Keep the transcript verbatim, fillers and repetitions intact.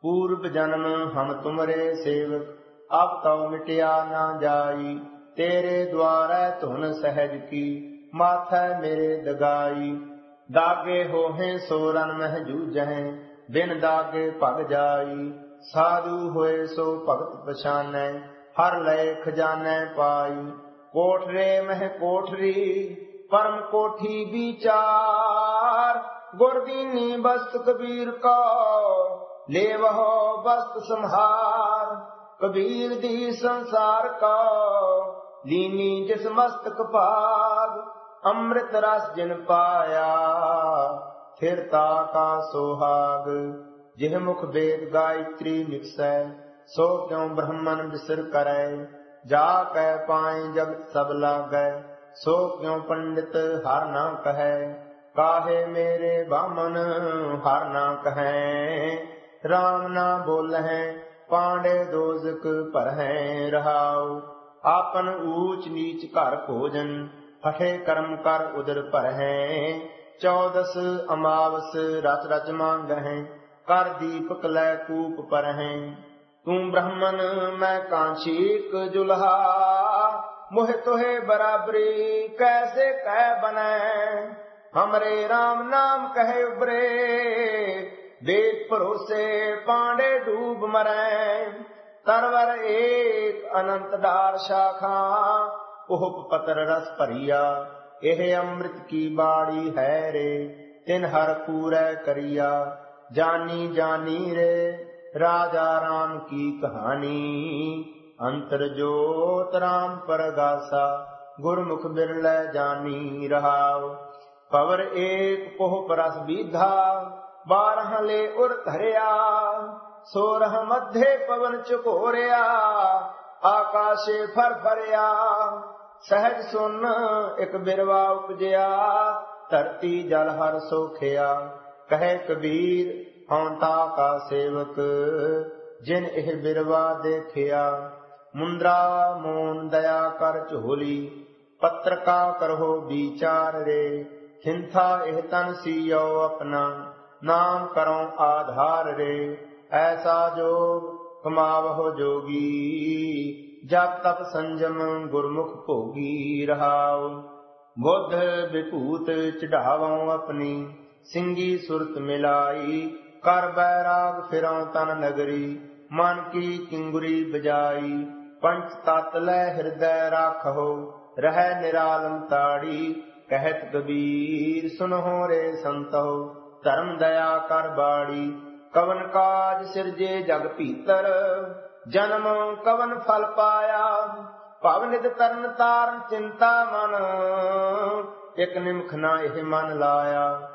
पूर्व जन्म हम तुमरे सेवक, अब तो मिटिया ना जाई। तेरे द्वारा धुन सहज की, माथे मेरे दगाई। दागे होहें सोरन मह जूझहें, बिन दागे भग जाई। साधु होए सो भगत पछानै, हर लय खजानै पाई। कोठरे मह कोठरी, परम कोठी विचार। गुरदीनी बस्त कबीर को, लेवहो बस्त संहार। कबीर दी संसार को, लीनी जिस मस्तक भाग। अमृत रस जिन पाया, फिरता का सोहाग। जिह मुख वेद गायत्री निकसै, सो क्यों ब्रह्मन बिसर करै। जाकै पाए जगत सब लागै, सो क्यों पंडित हर ना कहै। काहे मेरे बामन हर ना कहें। राम ना बोलहें, पांडे दोजक भरहें रहाउ। आपन ऊच नीच घर भोजन, फटे कर्म कर उदर भरहें। चौदस अमावस रच रच मांगहें, कर दीपक लै कूप परहें। तू ब्रह्मन मैं कांचीक जुल्हा, मोह तोहे बराबरी कैसे कह बनै। हमरे राम नाम कहे उबरे, वेद भरोसे पांडे डूब मरै। तरवर एक अनंत डार शाखा, उहुप पतर रस भरिया। एह अमृत की बाड़ी है रे, तिन हर पूरै करिया। जानी जानी रे राजा राम की कहानी, अंतर जोत राम परगासा। गुरमुख बिरलै जानी रहाव। पवर एक पोह परस बीधा, बारह ले उर धरिया। सोरह मध्य पवन चकोरिया, आकाशे फर फरिया। सहज सुन एक बिरवा उपजया, धरती जल हर सोखिया। कहे कबीर हौंता का सेवक, जिन एह बिरवा देखिया। मुंद्रा मोन दया कर झोली, पत्र का करहो विचार रे। हिंथा एह तन सियो अपना, नाम करो आधार रे। ऐसा जोग कमावहो जोगी, जप तप संजम गुरमुख भोगी रहाओ। बुद्ध विभूत चढ़ावो अपनी, सिंगी सुरत मिलाई। कर बैराग फिरौ तन नगरी, मन की किंगुरी बजाई। पंच तत लै हृदय राखहो, रह निरालम ताड़ी। कहत कबीर सुनहो रे संतो, धर्म दया कर बाड़ी। कवन काज सिरजे जग भीतर, जन्म कवन फल पाया। भव निध तरन तारण चिंता मन, एक निमख ना एह मन लाया।